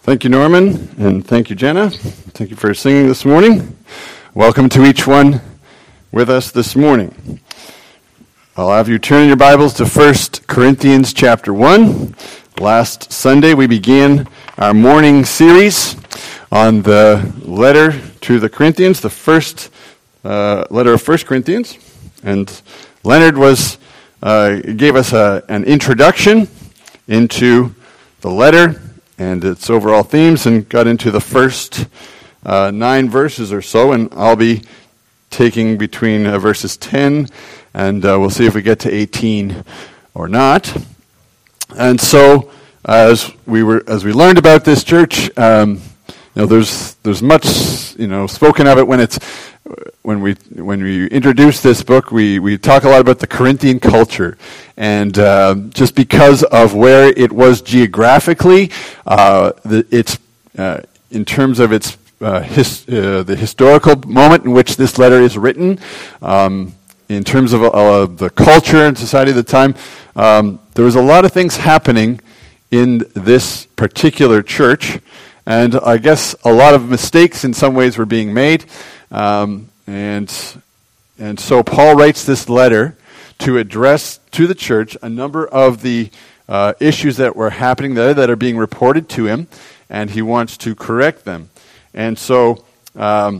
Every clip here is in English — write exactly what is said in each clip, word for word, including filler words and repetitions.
Thank you, Norman, and thank you, Jenna. Thank you for singing this morning. Welcome to each one with us this morning. I'll have you turn your Bibles to First Corinthians chapter one. Last Sunday, we began our morning series on the letter to the Corinthians, the first uh, letter of First Corinthians. And Leonard was uh, gave us a, an introduction into the letter and its overall themes, and got into the first uh, nine verses or so, and I'll be taking between uh, verses ten, and uh, we'll see if we get to eighteen or not. And so, as we were, as we learned about this church, um, you know, there's there's much, you know, spoken of it when it's when we when we introduce this book. We we talk a lot about the Corinthian culture. And uh, just because of where it was geographically, uh, the, it's uh, in terms of its uh, his, uh, the historical moment in which this letter is written, um, in terms of uh, the culture and society of the time, um, there was a lot of things happening in this particular church, and I guess a lot of mistakes in some ways were being made, um, and and so Paul writes this letter to address to the church a number of the uh, issues that were happening there that are being reported to him, and he wants to correct them. And so um,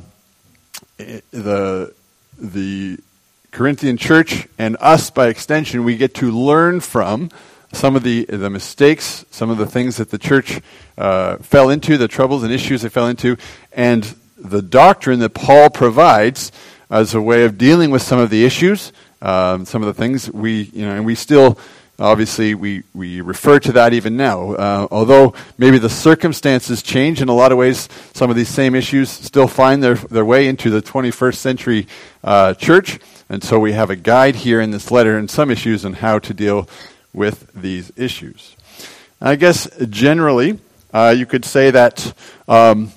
the the Corinthian church and us, by extension, we get to learn from some of the, the mistakes, some of the things that the church uh, fell into, the troubles and issues they fell into, and the doctrine that Paul provides as a way of dealing with some of the issues. Um, some of the things we, you know, and we still, obviously, we, we refer to that even now. Uh, although maybe the circumstances change in a lot of ways, some of these same issues still find their their way into the twenty-first century uh, church. And so we have a guide here in this letter and some issues on how to deal with these issues. I guess generally, uh, you could say that, um,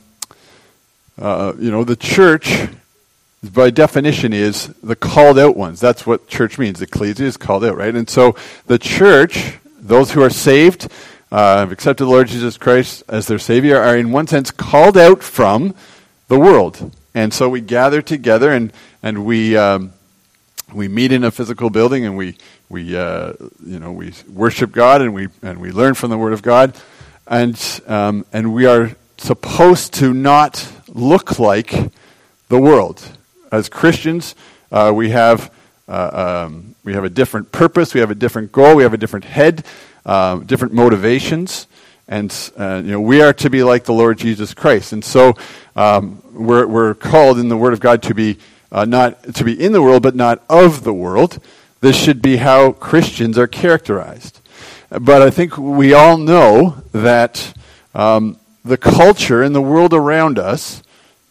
uh, you know, the church, by definition, is the called out ones. That's what church means. Ecclesia is called out, right? And so the church, those who are saved, uh, have accepted the Lord Jesus Christ as their Savior, are in one sense called out from the world. And so we gather together and and we um, we meet in a physical building, and we we uh, you know we worship God, and we and we learn from the Word of God, and um, and we are supposed to not look like the world. As Christians, uh, we have uh, um, we have a different purpose, we have a different goal, we have a different head, uh, different motivations, and uh, you know we are to be like the Lord Jesus Christ. And so um, we're we're called in the Word of God to be uh, not to be in the world, but not of the world. This should be how Christians are characterized. But I think we all know that um, the culture and the world around us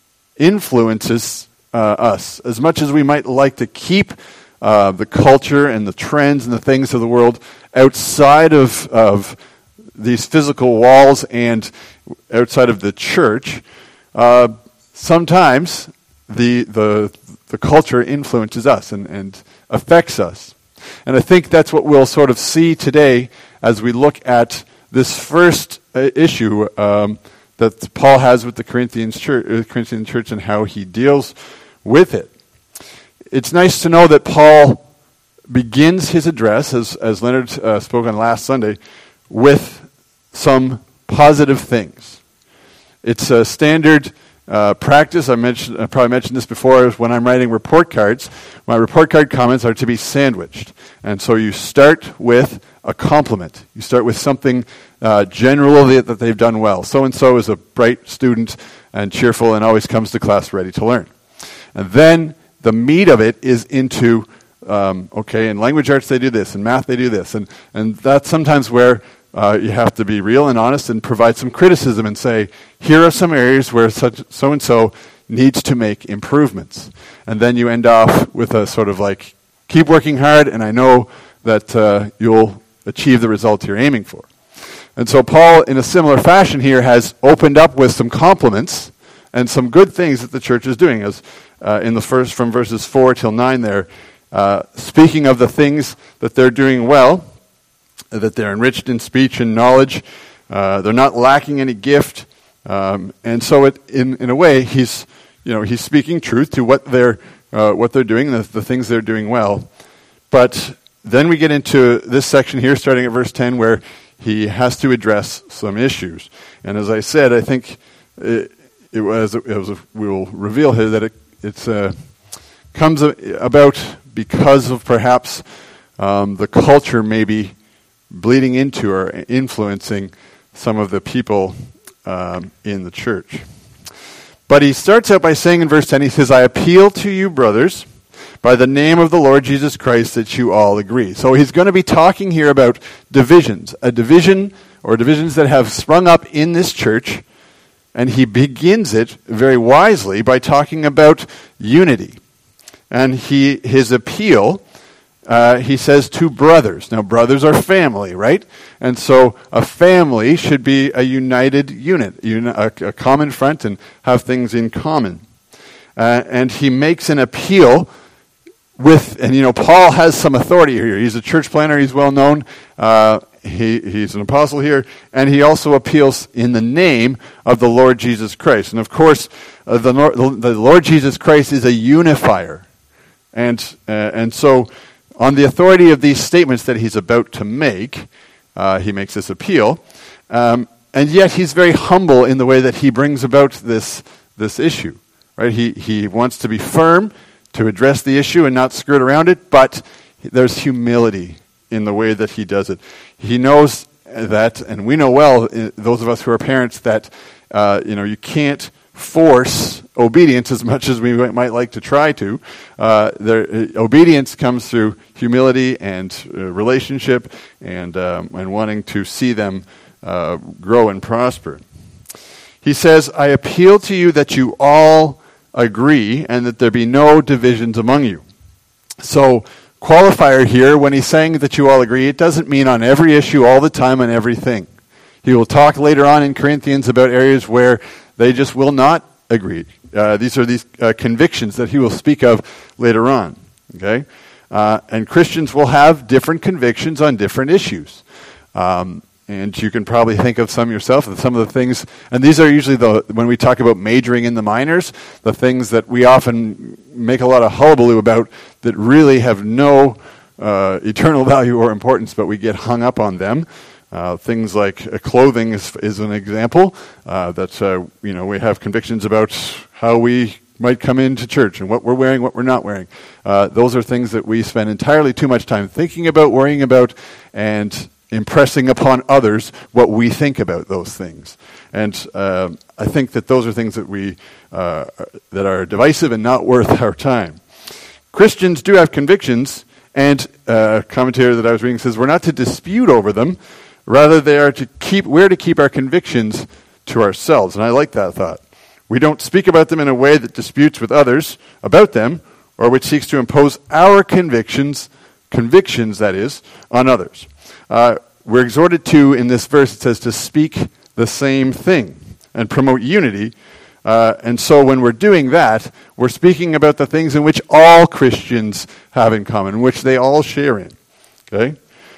influences Uh, us. As much as we might like to keep uh, the culture and the trends and the things of the world outside of, of these physical walls and outside of the church, uh, sometimes the, the the culture influences us and, and affects us. And I think that's what we'll sort of see today as we look at this first uh, issue um, that Paul has with the Corinthians church, uh, Corinthian church, and how he deals with it. It's nice to know that Paul begins his address, as, as Leonard uh, spoke on last Sunday, with some positive things. It's a standard uh, practice. I mentioned, I probably mentioned this before. When I'm writing report cards, my report card comments are to be sandwiched, and so you start with a compliment. You start with something uh, general that, that they've done well. So and so is a bright student and cheerful, and always comes to class ready to learn. And then the meat of it is into, um, okay, in language arts they do this, in math they do this. And, and that's sometimes where uh, you have to be real and honest and provide some criticism and say, here are some areas where such so-and-so needs to make improvements. And then you end off with a sort of like, keep working hard, and I know that uh, you'll achieve the result you're aiming for. And so Paul, in a similar fashion here, has opened up with some compliments and some good things that the church is doing. As uh, in the first, from verses four till nine there, uh, speaking of the things that they're doing well, that they're enriched in speech and knowledge, uh, they're not lacking any gift, Um, and so, it, in in a way, he's you know he's speaking truth to what they're uh, what they're doing, the, the things they're doing well. But then we get into this section here, starting at verse ten, where he has to address some issues. And as I said, I think it, it was it was a, we will reveal here that it it's uh, comes about because of perhaps um, the culture maybe bleeding into or influencing some of the people um, in the church. But he starts out by saying in verse ten, he says, "I appeal to you, brothers, by the name of the Lord Jesus Christ, that you all agree." So he's going to be talking here about divisions, a division or divisions that have sprung up in this church, and he begins it very wisely by talking about unity. And he his appeal, uh, he says, to brothers. Now, brothers are family, right? And so a family should be a united unit, uni- a, a common front, and have things in common. Uh, and he makes an appeal with, and you know, Paul has some authority here. He's a church planner. He's well known. Uh, he he's an apostle here, and he also appeals in the name of the Lord Jesus Christ. And of course, uh, the, Lord, the Lord Jesus Christ is a unifier, and uh, and so on the authority of these statements that he's about to make, uh, he makes this appeal, um, and yet he's very humble in the way that he brings about this this issue. Right? He he wants to be firm, to address the issue and not skirt around it, but there's humility in the way that he does it. He knows that, and we know well, those of us who are parents, that uh, you know you can't force obedience as much as we might like to try to. Uh, there, obedience comes through humility and uh, relationship, and um, and wanting to see them uh, grow and prosper. He says, "I appeal to you that you all agree, and that there be no divisions among you." So, qualifier here, when he's saying that you all agree, it doesn't mean on every issue, all the time, on everything. He will talk later on in Corinthians about areas where they just will not agree. Uh, these are these uh, convictions that he will speak of later on. Okay, uh, and Christians will have different convictions on different issues. Um, And you can probably think of some yourself, and some of the things, and these are usually the, when we talk about majoring in the minors, the things that we often make a lot of hullabaloo about that really have no uh, eternal value or importance, but we get hung up on them. Uh, things like uh, clothing is, is an example. Uh, that uh, you know we have convictions about how we might come into church and what we're wearing, what we're not wearing. Uh, those are things that we spend entirely too much time thinking about, worrying about, and impressing upon others what we think about those things. And uh, I think that those are things that we uh, that are divisive and not worth our time. Christians do have convictions, and uh, a commentator that I was reading says we're not to dispute over them, rather they are to keep we're to keep our convictions to ourselves. And I like that thought. We don't speak about them in a way that disputes with others about them, or which seeks to impose our convictions, convictions that is, on others. Uh, we're exhorted to, in this verse, it says to speak the same thing and promote unity. Uh, and so when we're doing that, we're speaking about the things in which all Christians have in common, in which they all share in. Okay?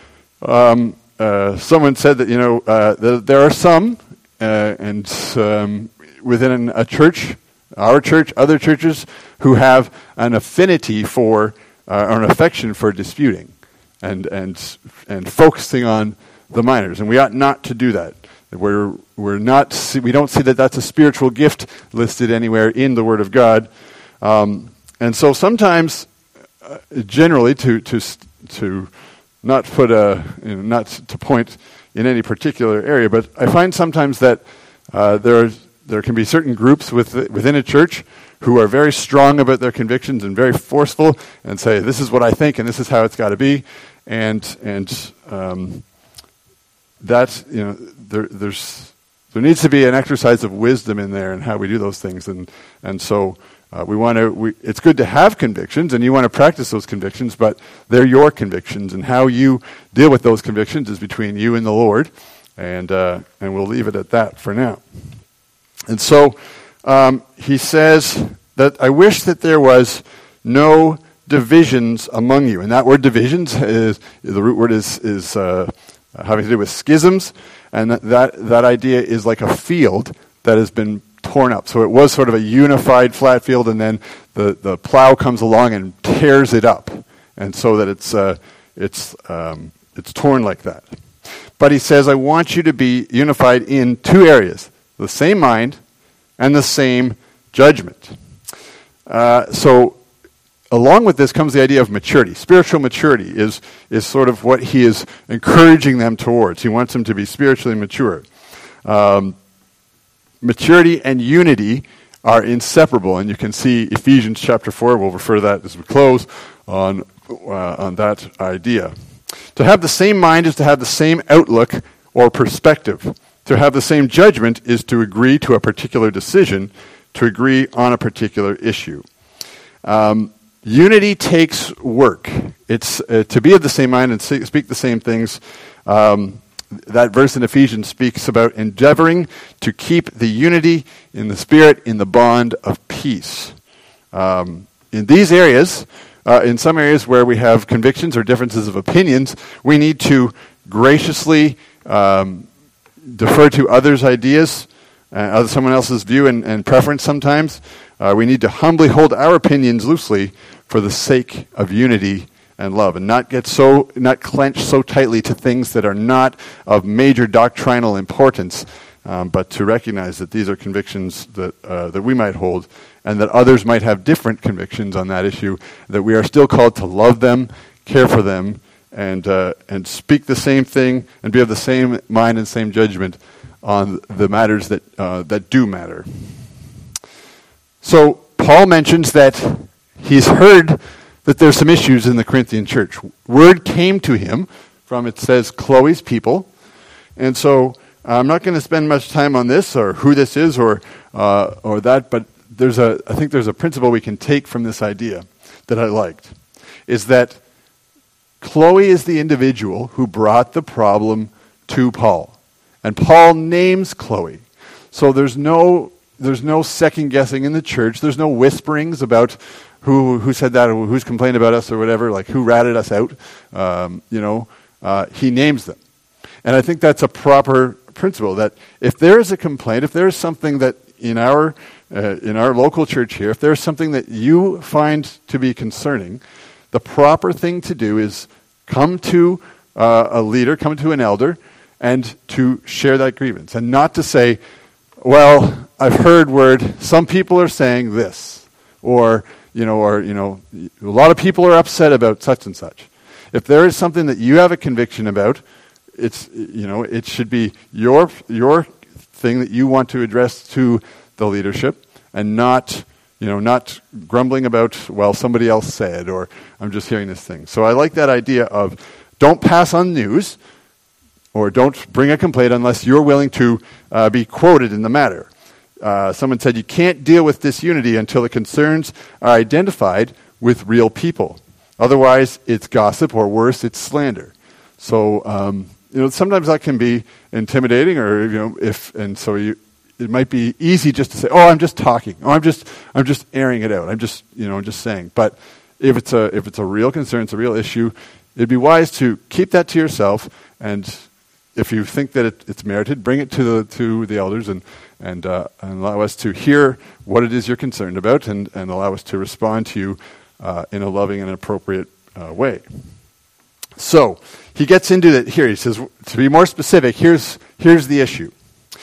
Um, uh, someone said that, you know, uh, th- there are some, uh, and um, within a church, our church, other churches, who have an affinity for, uh, or an affection for disputing. And and and focusing on the minors, and we ought not to do that. We're we're not we don't see that that's a spiritual gift listed anywhere in the Word of God, um, and so sometimes, uh, generally, to to to not put a you know, not to point in any particular area, but I find sometimes that uh, there there can be certain groups with, within a church who are very strong about their convictions and very forceful, and say this is what I think and this is how it's got to be. And and um, that you know there there's there needs to be an exercise of wisdom in there in how we do those things, and and so uh, we want to. We, it's good to have convictions, and you want to practice those convictions, but they're your convictions, and how you deal with those convictions is between you and the Lord, and uh, and we'll leave it at that for now. And so um, he says that I wish that there was no divisions among you. And that word divisions, is the root word is is uh, having to do with schisms, and that, that that idea is like a field that has been torn up. So it was sort of a unified flat field, and then the, the plow comes along and tears it up, and so that it's uh, it's um, it's torn like that. But he says, I want you to be unified in two areas, the same mind and the same judgment. Uh, so along with this comes the idea of maturity. Spiritual maturity is, is sort of what he is encouraging them towards. He wants them to be spiritually mature. Um, maturity and unity are inseparable, and you can see Ephesians chapter four. We'll refer to that as we close on, uh, on that idea. To have the same mind is to have the same outlook or perspective. To have the same judgment is to agree to a particular decision, to agree on a particular issue. Um, unity takes work. It's uh, to be of the same mind and speak the same things. Um, that verse in Ephesians speaks about endeavoring to keep the unity in the Spirit in the bond of peace. Um, in these areas, uh, in some areas where we have convictions or differences of opinions, we need to graciously um, defer to others' ideas, uh, someone else's view and, and preference sometimes. Uh, we need to humbly hold our opinions loosely for the sake of unity and love, and not get so, not clench so tightly to things that are not of major doctrinal importance, um, but to recognize that these are convictions that uh, that we might hold, and that others might have different convictions on that issue, that we are still called to love them, care for them, and uh, and speak the same thing, and be of the same mind and same judgment on the matters that uh, that do matter. So Paul mentions that he's heard that there's some issues in the Corinthian church. Word came to him from, it says, Chloe's people. And so I'm not going to spend much time on this or who this is or uh, or that, but there's a I think there's a principle we can take from this idea that I liked, is that Chloe is the individual who brought the problem to Paul. And Paul names Chloe. So there's no there's no second guessing in the church. There's no whisperings about who who said that or who's complained about us or whatever, like who ratted us out. Um, you know, uh, he names them. And I think that's a proper principle, that if there is a complaint, if there is something that in our uh, in our local church here, if there's something that you find to be concerning, the proper thing to do is come to uh, a leader, come to an elder, and to share that grievance. And not to say, well, I've heard word, some people are saying this, or, you know, or, you know, a lot of people are upset about such and such. If there is something that you have a conviction about, it's, you know, it should be your your thing that you want to address to the leadership, and not, you know, not grumbling about, well, somebody else said, or I'm just hearing this thing. So I like that idea of don't pass on news, or don't bring a complaint unless you're willing to uh, be quoted in the matter. Uh, someone said you can't deal with disunity until the concerns are identified with real people. Otherwise, it's gossip, or worse, it's slander. So, um, you know, sometimes that can be intimidating, or, you know, if, and so you, it might be easy just to say, oh, I'm just talking. Oh, I'm just, I'm just airing it out. I'm just, you know, just saying. But if it's a, if it's a real concern, it's a real issue, it'd be wise to keep that to yourself, and if you think that it, it's merited, bring it to the to the elders, and and, uh, and allow us to hear what it is you're concerned about, and, and allow us to respond to you uh, in a loving and appropriate uh, way. So he gets into it here. He says, to be more specific, here's here's the issue.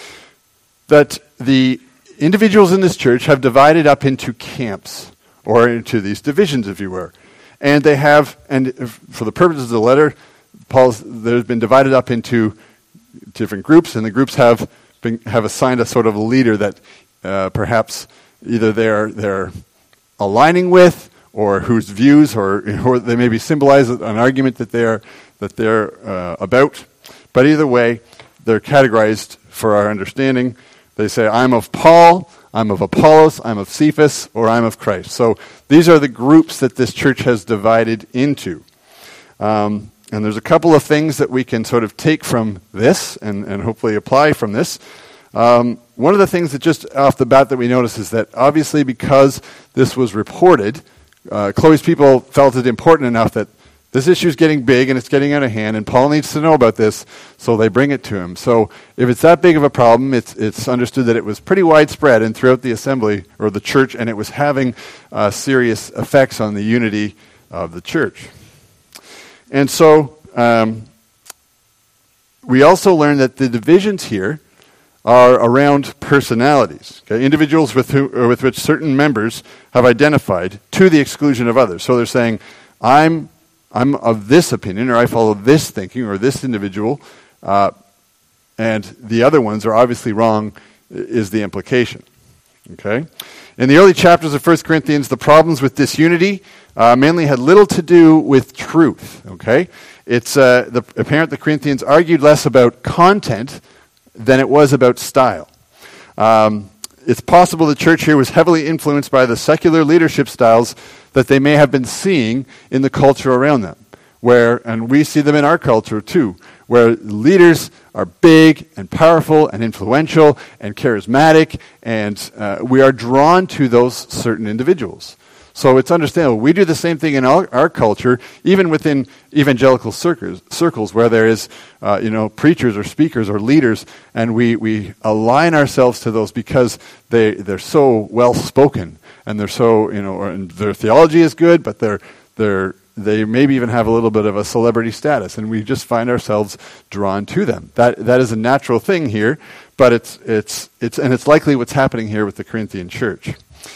That the individuals in this church have divided up into camps, or into these divisions, if you were. And they have, and for the purposes of the letter, Paul's, they've been divided up into different groups, and the groups have been, have assigned a sort of leader that uh, perhaps either they're they're aligning with, or whose views, or, or they maybe symbolize an argument that they're that they're uh, about. But either way, they're categorized for our understanding. They say, I'm of Paul, I'm of Apollos, I'm of Cephas, or I'm of Christ. So these are the groups that this church has divided into. Um, and there's a couple of things that we can sort of take from this and, and hopefully apply from this. Um, one of the things that just off the bat that we notice is that obviously because this was reported, uh, Chloe's people felt it important enough that This issue is getting big and it's getting out of hand, and Paul needs to know about this, so they bring it to him. So if it's that big of a problem, it's it's understood that it was pretty widespread and throughout the assembly or the church, and it was having uh, serious effects on the unity of the church. And so um, we also learn that the divisions here are around personalities, okay? Individuals with who, or with which certain members have identified to the exclusion of others. So they're saying, I'm I'm of this opinion, or I follow this thinking, or this individual, uh, and the other ones are obviously wrong, is the implication. Okay? In the early chapters of First Corinthians, the problems with disunity uh, mainly had little to do with truth. Okay? It's uh, the, apparent the Corinthians argued less about content than it was about style. Um, it's possible the church here was heavily influenced by the secular leadership styles that they may have been seeing in the culture around them, where, and we see them in our culture too, where leaders are big and powerful and influential and charismatic, and uh, we are drawn to those certain individuals. So it's understandable. We do the same thing in our, our culture, even within evangelical circles, circles where there is, uh, you know, preachers or speakers or leaders, and we, we align ourselves to those because they, they're so well-spoken, and they're so, you know, and their theology is good, but they're, they're, they maybe even have a little bit of a celebrity status, and we just find ourselves drawn to them. That that is a natural thing here, but it's it's it's and it's likely what's happening here with the Corinthian church.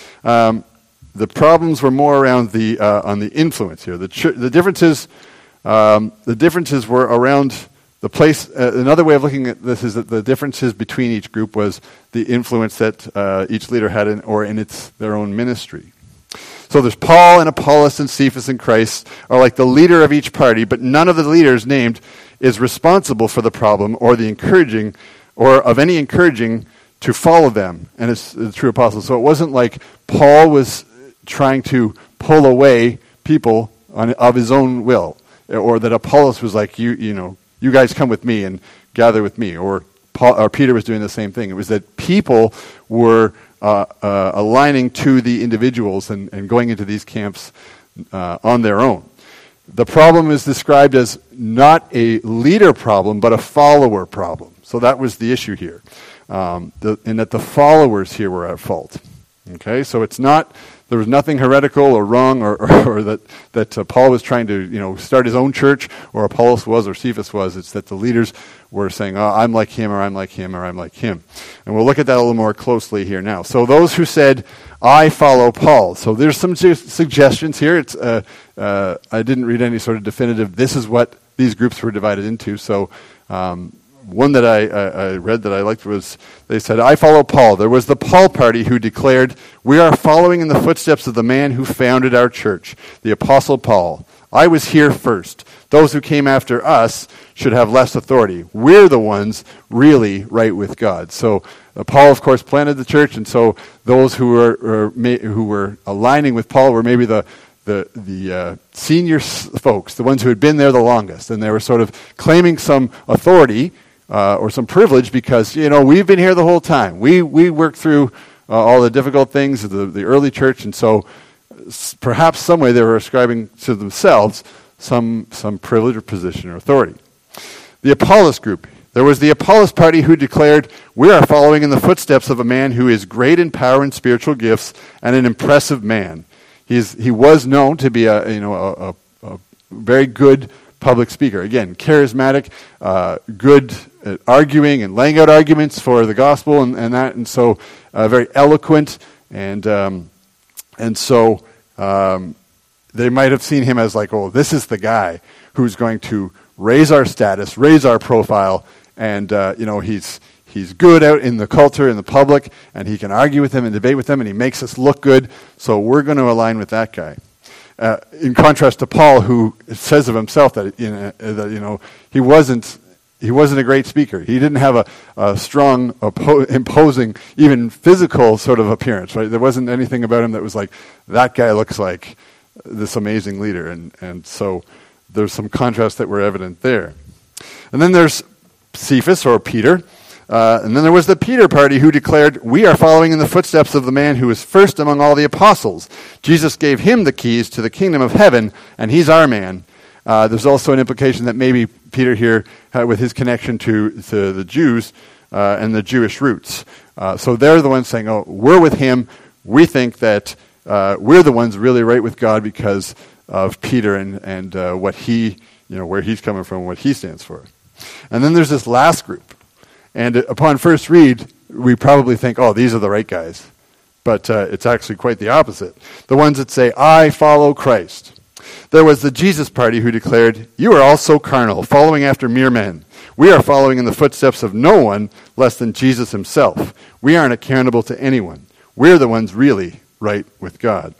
Um, The problems were more around the uh, on the influence here. The ch- the differences um, the differences were around the place. Uh, another way of looking at this is that the differences between each group was the influence that uh, each leader had in or in its their own ministry. So there's Paul and Apollos and Cephas and Christ are like the leader of each party, but none of the leaders named is responsible for the problem or the encouraging or of any encouraging to follow them and it's the true apostles. So it wasn't like Paul was trying to pull away people on, of his own will, or that Apollos was like, you you know, you guys come with me and gather with me, or Paul, or Peter was doing the same thing. It was that people were uh, uh, aligning to the individuals and, and going into these camps uh, on their own. The problem is described as not a leader problem, but a follower problem. So that was the issue here, um, the, and that the followers here were at fault. Okay, so it's not. There was nothing heretical or wrong, or, or, or that that uh, Paul was trying to, you know, start his own church, or Apollos was, or Cephas was. It's that the leaders were saying, "Oh, I'm like him, or I'm like him, or I'm like him," and we'll look at that a little more closely here now. So those who said, "I follow Paul," so there's some su- suggestions here. It's uh, uh, I didn't read any sort of definitive. This is what these groups were divided into. So. Um, One that I, I, I read that I liked was, they said, I follow Paul. There was the Paul party who declared, we are following in the footsteps of the man who founded our church, the Apostle Paul. I was here first. Those who came after us should have less authority. We're the ones really right with God. So uh, Paul, of course, planted the church, and so those who were, were who were aligning with Paul were maybe the the the uh, senior folks, the ones who had been there the longest, and they were sort of claiming some authority Uh, or some privilege because, you know, we've been here the whole time. We we worked through uh, all the difficult things of the, the early church, and so s- perhaps some way they were ascribing to themselves some some privilege or position or authority. The Apollos group. There was the Apollos party who declared, we are following in the footsteps of a man who is great in power and spiritual gifts and an impressive man. He's, he was known to be a, you know, a, a, a very good public speaker. Again, charismatic, uh, good at arguing and laying out arguments for the gospel and, and that, and so uh, very eloquent, and um, and so um, they might have seen him as like, oh, this is the guy who's going to raise our status, raise our profile, and uh, you know he's he's good out in the culture, in the public, and he can argue with them and debate with them, and he makes us look good. So we're going to align with that guy. Uh, in contrast to Paul, who says of himself that, you know, that you know he wasn't he wasn't a great speaker. He didn't have a, a strong, oppo- imposing, even physical sort of appearance. Right? There wasn't anything about him that was like, that guy looks like this amazing leader, and and so there's some contrast that were evident there. And then there's Cephas or Peter. Uh, and then there was the Peter party who declared, we are following in the footsteps of the man who was first among all the apostles. Jesus gave him the keys to the kingdom of heaven, and he's our man. Uh, there's also an implication that maybe Peter here, uh, with his connection to, to the Jews uh, and the Jewish roots. Uh, so they're the ones saying, oh, we're with him. We think that uh, we're the ones really right with God because of Peter and, and uh, what he, you know, where he's coming from, what he stands for. And then there's this last group. And upon first read, we probably think, oh, these are the right guys. But uh, it's actually quite the opposite. The ones that say, I follow Christ. There was the Jesus party who declared, you are all so carnal, following after mere men. We are following in the footsteps of no one less than Jesus himself. We aren't accountable to anyone. We're the ones really right with God.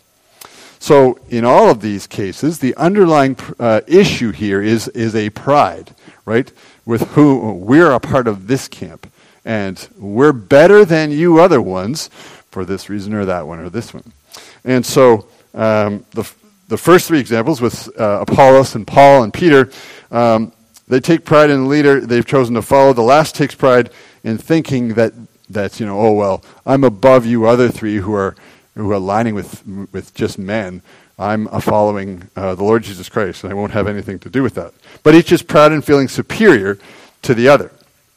So in all of these cases, the underlying uh, issue here is, is a pride, right? With who we're a part of this camp. And we're better than you other ones for this reason or that one or this one. And so um, the the first three examples with uh, Apollos and Paul and Peter, um, they take pride in the leader they've chosen to follow. The last takes pride in thinking that, that you know, oh, well, I'm above you other three who are who are aligning with, with just men. I'm uh, following uh, the Lord Jesus Christ, and I won't have anything to do with that. But each is proud and feeling superior to the other.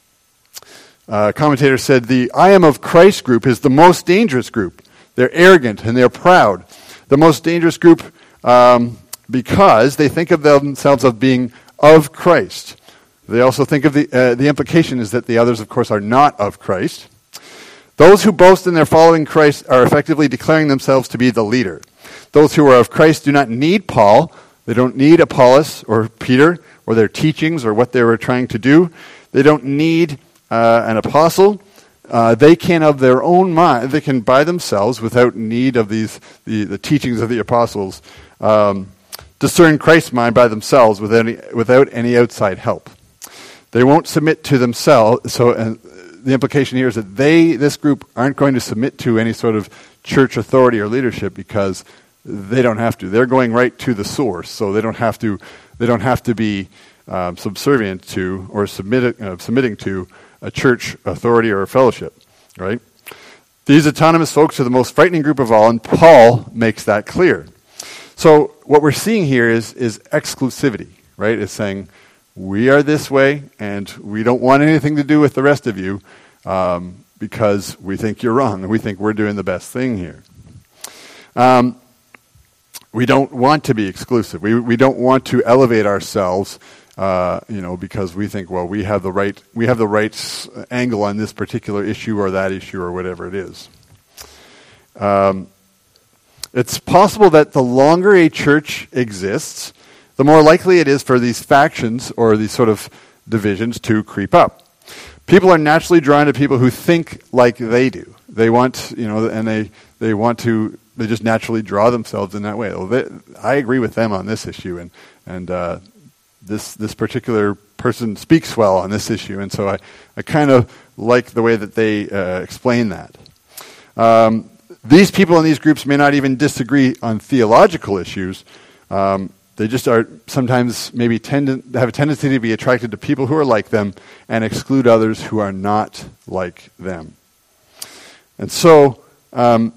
Uh, a commentator said, the I am of Christ group is the most dangerous group. They're arrogant and they're proud. The most dangerous group um, because they think of themselves as being of Christ. They also think of the, uh, the implication is that the others, of course, are not of Christ. Those who boast in their following Christ are effectively declaring themselves to be the leader. Those who are of Christ do not need Paul. They don't need Apollos or Peter or their teachings or what they were trying to do. They don't need uh, an apostle. Uh, they can, of their own mind, they can by themselves, without need of these the, the teachings of the apostles, um, discern Christ's mind by themselves without any, without any outside help. They won't submit to themselves. So uh, the implication here is that they, this group, aren't going to submit to any sort of church authority or leadership because they don't have to. They're going right to the source, so they don't have to. They don't have to be um, subservient to or submit, uh, submitting to a church authority or a fellowship, right? These autonomous folks are the most frightening group of all, and Paul makes that clear. So what we're seeing here is is exclusivity, right? It's saying we are this way, and we don't want anything to do with the rest of you um, because we think you're wrong, and we think we're doing the best thing here. Um, we don't want to be exclusive. We we don't want to elevate ourselves. Uh, you know, because we think, well, we have the right, we have the right angle on this particular issue or that issue or whatever it is. Um, it's possible that the longer a church exists, the more likely it is for these factions or these sort of divisions to creep up. People are naturally drawn to people who think like they do. They want, you know, and they they want to. They just naturally draw themselves in that way. Well, they, I agree with them on this issue, and and. Uh, This this particular person speaks well on this issue, and so I, I kind of like the way that they uh, explain that. Um, these people in these groups may not even disagree on theological issues. Um, they just are sometimes maybe tend to have a tendency to be attracted to people who are like them and exclude others who are not like them. And so, um,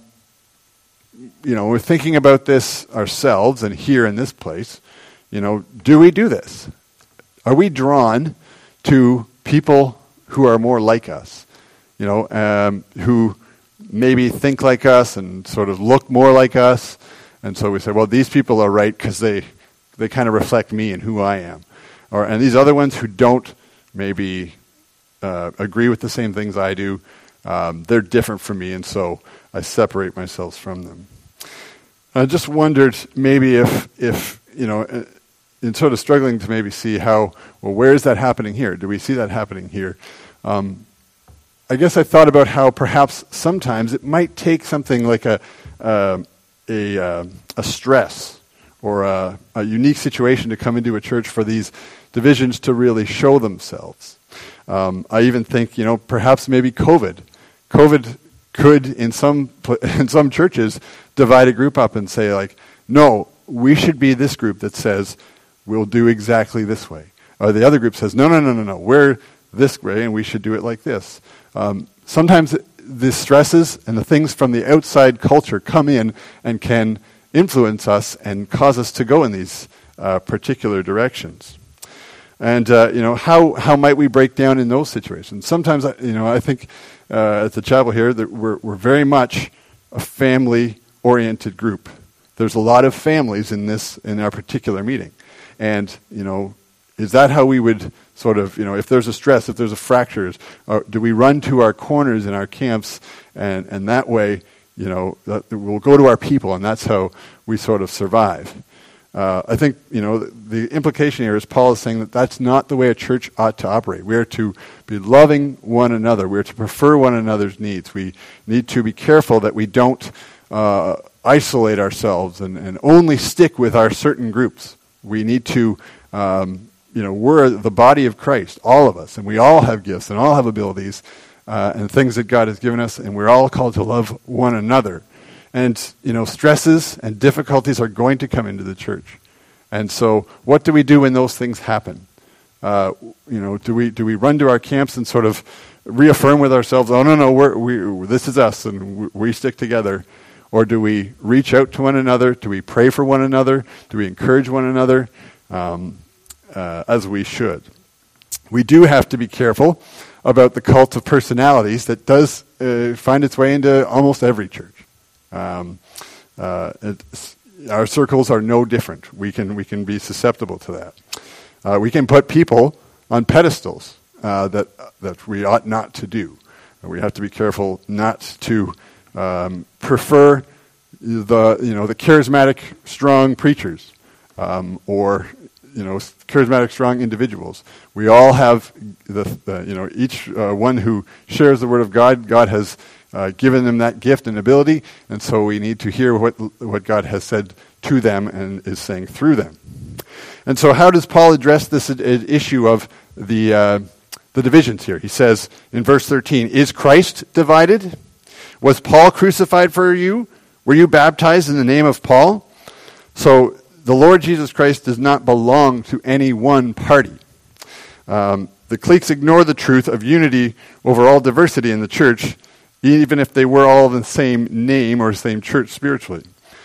you know, we're thinking about this ourselves and here in this place. You know, do we do this? Are we drawn to people who are more like us? You know, um, who maybe think like us and sort of look more like us. And so we say, well, these people are right because they, they kind of reflect me and who I am. Or and these other ones who don't maybe uh, agree with the same things I do, um, they're different from me, and so I separate myself from them. I just wondered maybe if, if you know, in sort of struggling to maybe see how, well, where is that happening here? Do we see that happening here? Um, I guess I thought about how perhaps sometimes it might take something like a uh, a, uh, a stress or a, a unique situation to come into a church for these divisions to really show themselves. Um, I even think, you know, perhaps maybe COVID. COVID could, in some in some churches, divide a group up and say, like, no, we should be this group that says, we'll do exactly this way. Or the other group says, no, no, no, no, no, we're this way and we should do it like this. Um, sometimes the stresses and the things from the outside culture come in and can influence us and cause us to go in these uh, particular directions. And, uh, you know, how, how might we break down in those situations? Sometimes, you know, I think uh, at the chapel here that we're, we're very much a family-oriented group. There's a lot of families in this, in our particular meeting. And, you know, is that how we would sort of, you know, if there's a stress, if there's a fracture, or do we run to our corners in our camps, and, and that way, you know, that we'll go to our people, and that's how we sort of survive. Uh, I think, you know, the, the implication here is Paul is saying that that's not the way a church ought to operate. We are to be loving one another. We are to prefer one another's needs. We need to be careful that we don't uh, isolate ourselves and, and only stick with our certain groups. We need to, um, you know, we're the body of Christ, all of us, and we all have gifts and all have abilities uh, and things that God has given us, and we're all called to love one another. And, you know, stresses and difficulties are going to come into the church. And so what do we do when those things happen? Uh, you know, do we do we run to our camps and sort of reaffirm with ourselves, oh, no, no, we're, we, this is us, and we, we stick together? Or do we reach out to one another? Do we pray for one another? Do we encourage one another? Um, uh, as we should. We do have to be careful about the cult of personalities that does uh, find its way into almost every church. Um, uh, our circles are no different. We can we can be susceptible to that. Uh, we can put people on pedestals uh, that that we ought not to do. We have to be careful not to um, prefer the you know the charismatic, strong preachers um, or you know charismatic, strong individuals. We all have the, the you know each uh, one who shares the word of God. God has Uh, given them that gift and ability, and so we need to hear what what God has said to them and is saying through them. And so how does Paul address this uh, issue of the uh, the divisions here? He says in verse thirteen, "Is Christ divided? Was Paul crucified for you? Were you baptized in the name of Paul?" So the Lord Jesus Christ does not belong to any one party. Um, the cliques ignore the truth of unity over all diversity in the church, even if they were all the same name or same church spiritually.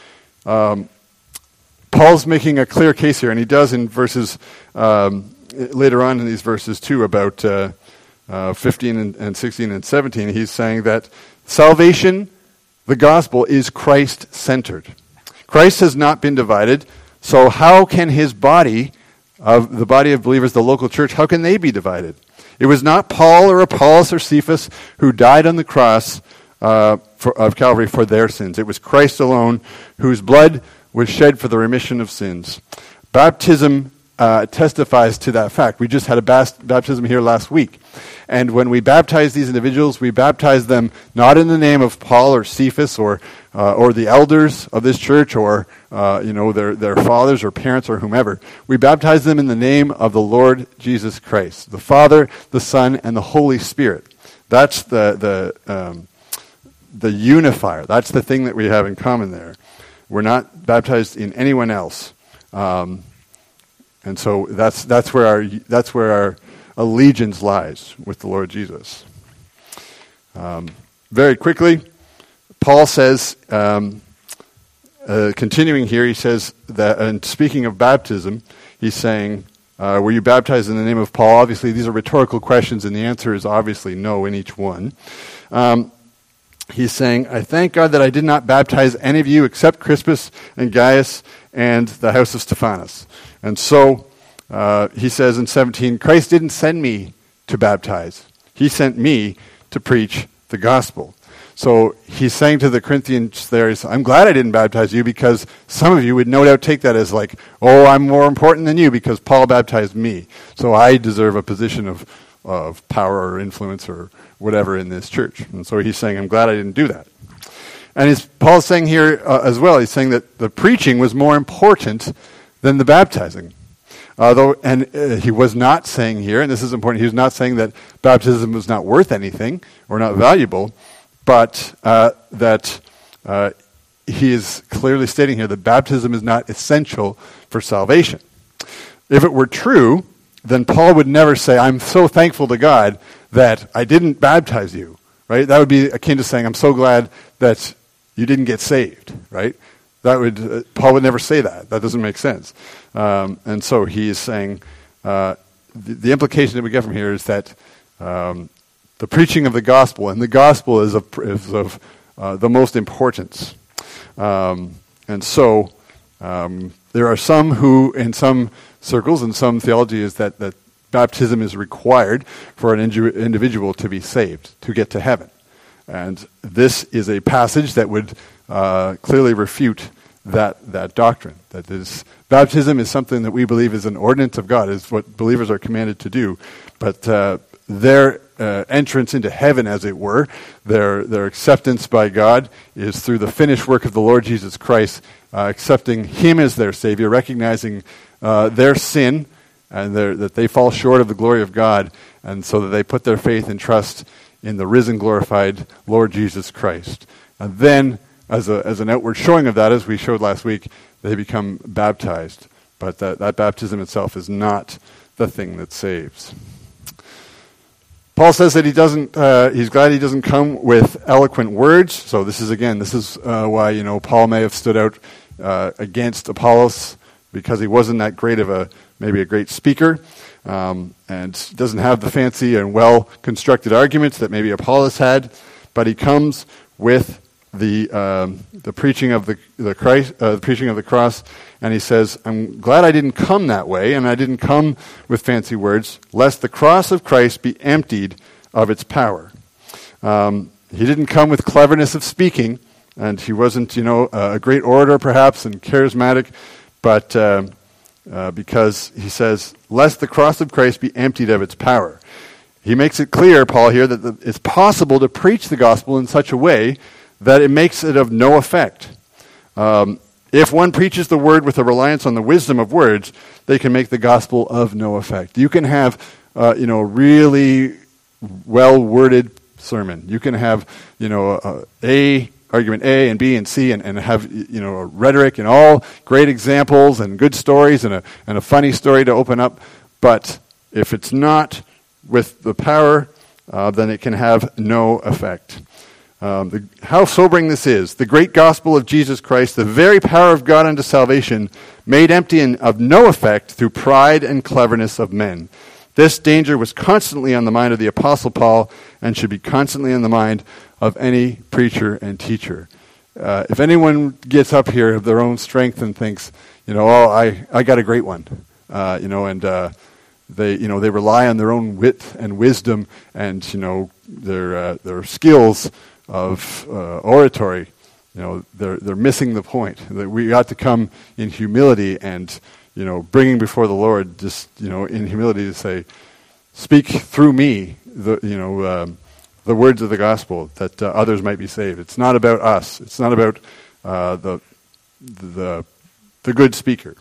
Um, Paul's making a clear case here, and he does in verses, um, later on in these verses too, about uh, uh, fifteen and, and sixteen and seventeen. He's saying that salvation, the gospel, is Christ-centered. Christ has not been divided, so how can his body, of the body of believers, the local church, how can they be divided? It was not Paul or Apollos or Cephas who died on the cross uh, for, of Calvary for their sins. It was Christ alone, whose blood was shed for the remission of sins. Baptism uh, testifies to that fact. We just had a bas- baptism here last week. And when we baptize these individuals, we baptize them not in the name of Paul or Cephas or uh, or the elders of this church or uh, you know their their fathers or parents or whomever. We baptize them in the name of the Lord Jesus Christ, the Father, the Son, and the Holy Spirit. That's the the um, the unifier. That's the thing that we have in common there. We're not baptized in anyone else, um, and so that's that's where our that's where our allegiance lies with the Lord Jesus. Um, very quickly, Paul says, um, uh, continuing here, he says that, and speaking of baptism, he's saying, uh, were you baptized in the name of Paul? Obviously, these are rhetorical questions, and the answer is obviously no in each one. Um, he's saying, I thank God that I did not baptize any of you except Crispus and Gaius and the house of Stephanas. And so, Uh, he says in seventeen, Christ didn't send me to baptize. He sent me to preach the gospel. So he's saying to the Corinthians there, I'm glad I didn't baptize you, because some of you would no doubt take that as like, oh, I'm more important than you because Paul baptized me. So I deserve a position of, of power or influence or whatever in this church. And so he's saying, I'm glad I didn't do that. And he's, Paul's saying here uh, as well, he's saying that the preaching was more important than the baptizing. Although, and uh, he was not saying here, and this is important, he was not saying that baptism was not worth anything or not valuable, but uh, that uh, he is clearly stating here that baptism is not essential for salvation. If it were true, then Paul would never say, I'm so thankful to God that I didn't baptize you, right? That would be akin to saying, I'm so glad that you didn't get saved, right? that would uh, Paul would never say that. That doesn't make sense. Um, and so he is saying uh, the, the implication that we get from here is that um, the preaching of the gospel, and the gospel is of, is of uh, the most importance. Um, and so um, there are some who, in some circles, and some theology is that, that baptism is required for an indi- individual to be saved, to get to heaven. And this is a passage that would uh, clearly refute that that doctrine. That is, baptism is something that we believe is an ordinance of God, is what believers are commanded to do. But uh, their uh, entrance into heaven, as it were, their their acceptance by God is through the finished work of the Lord Jesus Christ, uh, accepting Him as their Savior, recognizing uh, their sin and their, that they fall short of the glory of God, and so that they put their faith and trust in the risen, glorified Lord Jesus Christ. And then, as a as an outward showing of that, as we showed last week, they become baptized. But that, that baptism itself is not the thing that saves. Paul says that he doesn't. Uh, he's glad he doesn't come with eloquent words. So this is again. This is uh, why you know Paul may have stood out uh, against Apollos, because he wasn't that great of a maybe a great speaker, um, and doesn't have the fancy and well constructed arguments that maybe Apollos had. But he comes with the um, the preaching of the the Christ, uh, the preaching of the cross, and he says, "I'm glad I didn't come that way, and I didn't come with fancy words, lest the cross of Christ be emptied of its power." Um, he didn't come with cleverness of speaking, and he wasn't, you know, a great orator perhaps and charismatic, but uh, uh, because he says, "Lest the cross of Christ be emptied of its power." He makes it clear, Paul, here, that the, it's possible to preach the gospel in such a way that it makes it of no effect. Um, if one preaches the word with a reliance on the wisdom of words, they can make the gospel of no effect. You can have, uh, you know, really well-worded sermon. You can have, you know, uh, A, argument A and B and C, and, and have, you know, a rhetoric and all great examples and good stories and a and a funny story to open up. But if it's not with the power, uh, then it can have no effect. Um, the, how sobering this is. The great gospel of Jesus Christ, the very power of God unto salvation, made empty and of no effect through pride and cleverness of men. This danger was constantly on the mind of the Apostle Paul and should be constantly in the mind of any preacher and teacher. Uh, if anyone gets up here of their own strength and thinks, you know, oh, I, I got a great one, uh, you know, and uh, they, you know, they rely on their own wit and wisdom and, you know, their uh, their skills of uh, oratory, you know, they're they're missing the point. That we got to come in humility and, you know, bringing before the Lord, just, you know, in humility to say, speak through me, the you know, um, the words of the gospel, that uh, others might be saved. It's not about us. It's not about uh, the the the good speaker.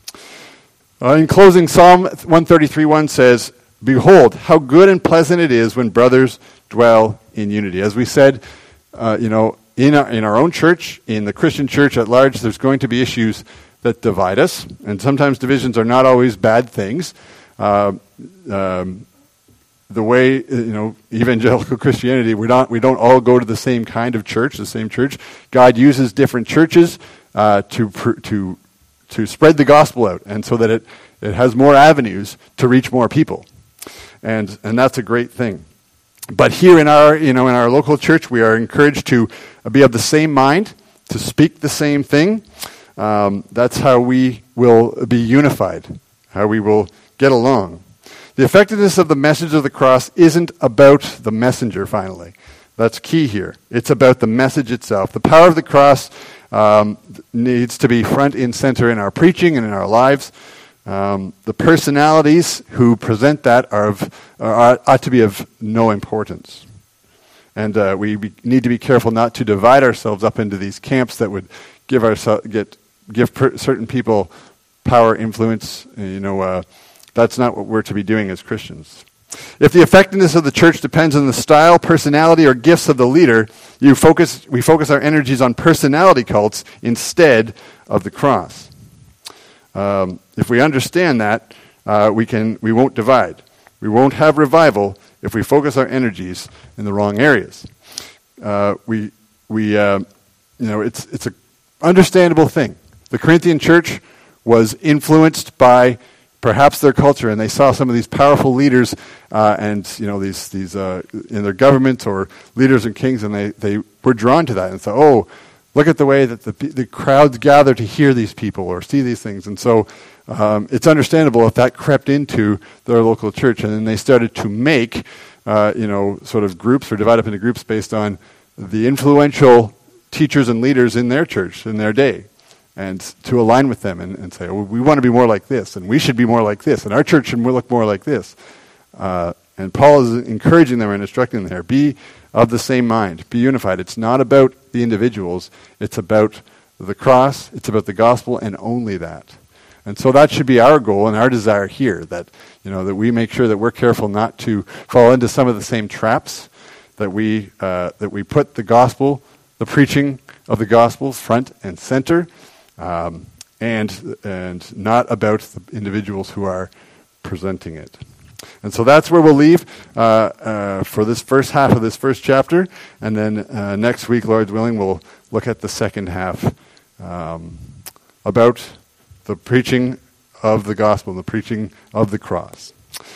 Uh, in closing, Psalm one thirty-three one says, "Behold, how good and pleasant it is when brothers dwell in unity." As we said, uh, you know, in our, in our own church, in the Christian church at large, there's going to be issues that divide us, and sometimes divisions are not always bad things. Uh, um, the way, you know, evangelical Christianity, we don't we don't all go to the same kind of church, the same church. God uses different churches uh, to pr- to to spread the gospel out, and so that it, it has more avenues to reach more people, and and that's a great thing. But here in our you know in our local church, we are encouraged to be of the same mind, to speak the same thing. Um, that's how we will be unified, how we will get along. The effectiveness of the message of the cross isn't about the messenger, finally. That's key here. It's about the message itself. The power of the cross um, needs to be front and center in our preaching and in our lives. Um, the personalities who present that are, of, are ought to be of no importance. And uh, we be, need to be careful not to divide ourselves up into these camps that would give ourselves get give per, certain people power, influence. You know, uh, that's not what we're to be doing as Christians. If the effectiveness of the church depends on the style, personality, or gifts of the leader, you focus. We focus our energies on personality cults instead of the cross. Um, if we understand that, uh, we can we won't divide. We won't have revival if we focus our energies in the wrong areas. Uh, we we uh, you know it's it's a understandable thing. The Corinthian church was influenced by perhaps their culture, and they saw some of these powerful leaders uh, and you know these these uh, in their government or leaders and kings, and they, they were drawn to that and thought, oh, look at the way that the the crowds gather to hear these people or see these things, and so um, it's understandable if that crept into their local church, and then they started to make uh, you know sort of groups or divide up into groups based on the influential teachers and leaders in their church in their day, and to align with them and, and say, oh, we want to be more like this, and we should be more like this, and our church should look more like this. Uh, and Paul is encouraging them and instructing them there, be of the same mind, be unified. It's not about the individuals, it's about the cross, it's about the gospel, and only that. And so that should be our goal and our desire here, that you know that we make sure that we're careful not to fall into some of the same traps, that we uh, that we put the gospel, the preaching of the gospel front and center, Um, and and not about the individuals who are presenting it. And so that's where we'll leave uh, uh, for this first half of this first chapter. And then uh, next week, Lord willing, we'll look at the second half um, about the preaching of the gospel, the preaching of the cross.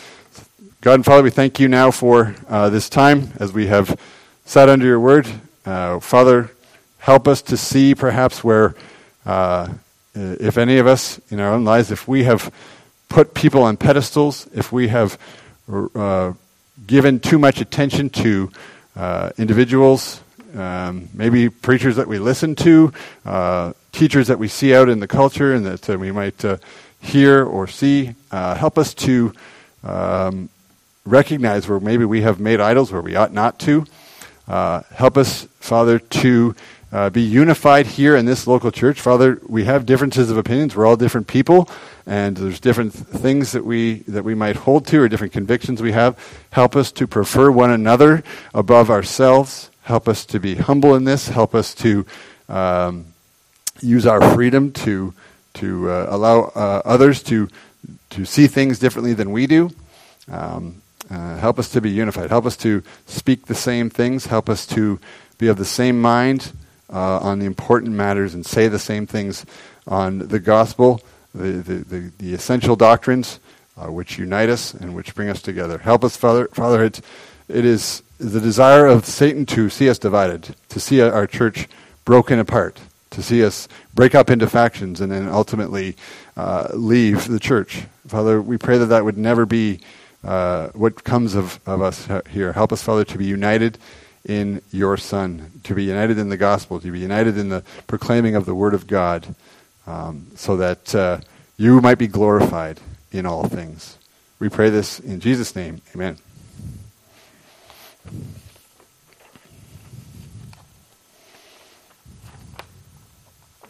God and Father, we thank you now for uh, this time as we have sat under your word. Uh, Father, help us to see perhaps where Uh, if any of us in our own lives, if we have put people on pedestals, if we have uh, given too much attention to uh, individuals, um, maybe preachers that we listen to, uh, teachers that we see out in the culture and that uh, we might uh, hear or see, uh, help us to um, recognize where maybe we have made idols where we ought not to. Uh, help us, Father, to Uh, be unified here in this local church. Father, we have differences of opinions. We're all different people, and there's different th- things that we that we might hold to or different convictions we have. Help us to prefer one another above ourselves. Help us to be humble in this. Help us to um, use our freedom to to uh, allow uh, others to to see things differently than we do. Um, uh, help us to be unified. Help us to speak the same things. Help us to be of the same mind Uh, on the important matters and say the same things on the gospel, the the, the, the essential doctrines uh, which unite us and which bring us together. Help us, Father. Father, it, it is the desire of Satan to see us divided, to see our church broken apart, to see us break up into factions and then ultimately uh, leave the church. Father, we pray that that would never be uh, what comes of, of us here. Help us, Father, to be united in your Son, to be united in the gospel, to be united in the proclaiming of the word of God, um, so that uh, you might be glorified in all things. We pray this in Jesus' name. Amen.